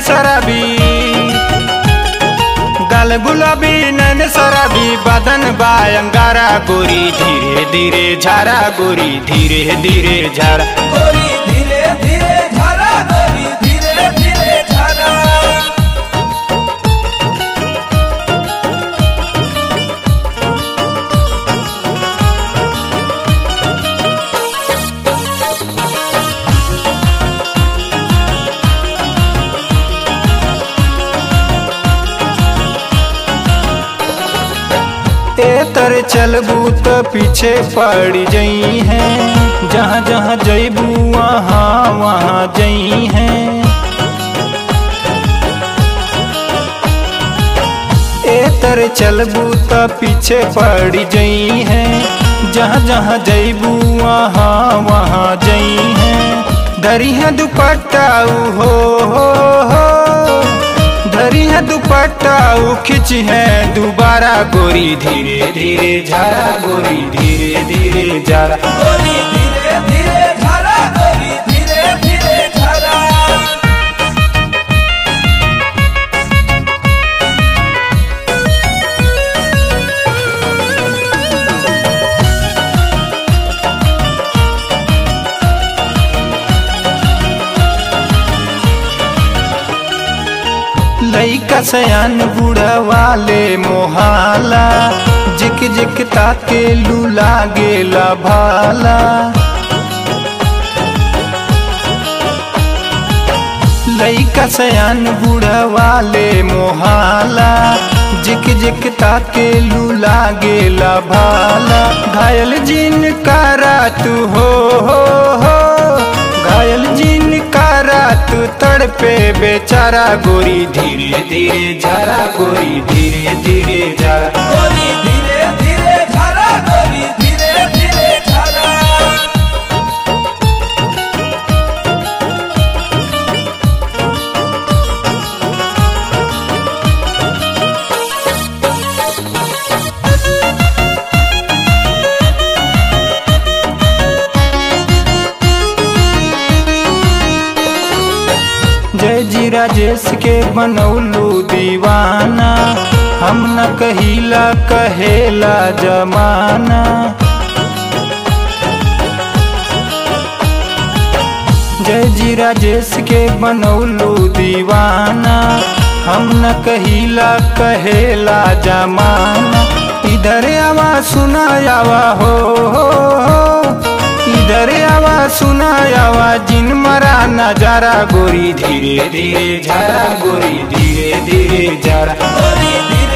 शराबी, गाल गुलाबी नैन शराबी, बदन बायंगारा गोरी धीरे धीरे झारा, गोरी धीरे धीरे झारा, गोरी धीरे धीरे झारा, गोरी धीरे धीरे झारा। तर चलबू तो पीछे पड़ जई है, जहाँ जहाँ जईबू वहाँ वहाँ जई है। तर चलबू तो पीछे पड़ जई है, जहाँ जहाँ जईबू वहाँ वहाँ जई है। धरी है दुपट्टा हो, धरी है दुपट्टा खिंच है दोबारा, गोरी धीरे धीरे झारा, गोरी धीरे धीरे झारा, गोरी धीरे धीरे झारा, गोरी धीरे धीरे झारा। लइका सयान बूढ़ा वाले मोहाला, जिक जिक ताके लू लागेला भाला। लइका सयान बूढ़ा वाले मोहाला, जिक जिक ताके लू लागेला भाला। घायल जिन कारा तू हो, घायल जिन कारा तू तड़पे बेचारा, गोरी धीरे धीरे झारा, गोरी धीरे धीरे झारा, गोरी धीरे धीरे झारा, गोरी धीरे धीरे झारा। जय जी राजेश के बनौलू दीवाना, हम न कहिला कहेला जमाना। जय जी राजेश के बनौलू दीवाना, हम न कहिला कहेला जमाना। इधर आवा सुना आवा हो, इधर आवा सुना आवा जिन मरा नजारा, गोरी धीरे धीरे झारा, गोरी धीरे धीरे झारा, गोरी धीरे